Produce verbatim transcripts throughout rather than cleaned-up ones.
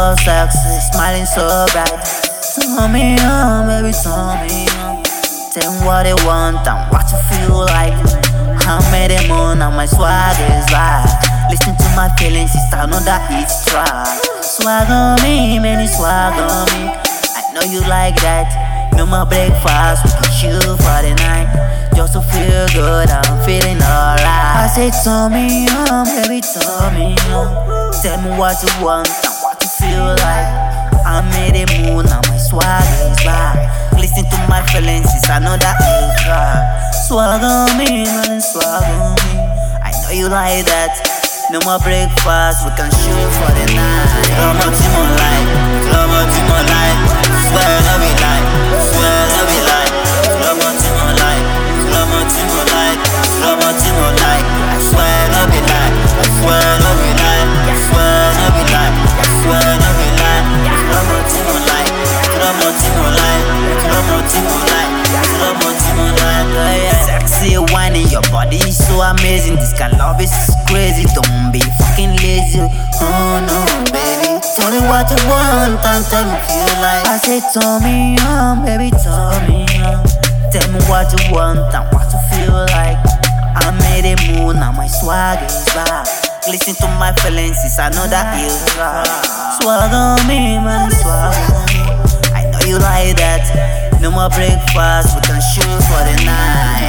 so sexy, smiling so bright. Turn me on, baby, turn me on. Tell me what they want and what you feel like. I'm at the moon and my swag is right. Listen to my feelings, it's another hit track. Swag on me, man, it's swag on me. I know you like that. No more breakfast, we can chill for the night. Just to feel good, I'm feeling alright. I say, turn me on, baby, turn me on. Tell me what you want and what you feel like. I'm in the mood and my swag is back. Listen to my feelings, it's another hit track. Swag on me, man, swag on me. I know you like that. No more breakfast, we can shoot for the night. Club multi more light, club multi more light. Swear no be lie, swear no be lie. Club multi more light, club multi more light, club multi more light. I swear no be lie, I swear no be lie, I swear no be lie, I swear no be lie. Club multi more light, club multi more light, club multi more light, club multi more light. Oh yeah. Sexy whining, your body is so amazing. This kind of love is crazy. Don't be fucking lazy. Oh no, baby. Tell me what you want and tell me feel like. I say, turn me on, baby, turn me on. Tell me what you want and what you feel like. I'm in the mood and my swag is back. Listen to my feelings, it's another hill track. Swag on me, man, swag on me. I know you like that. No more breakfast, we can shoot for the night.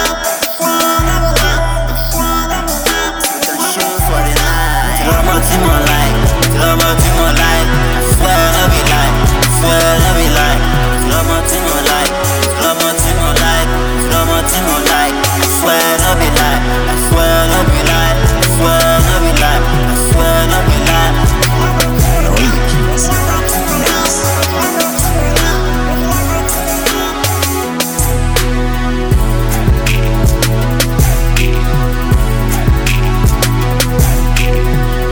We can shoot for the night.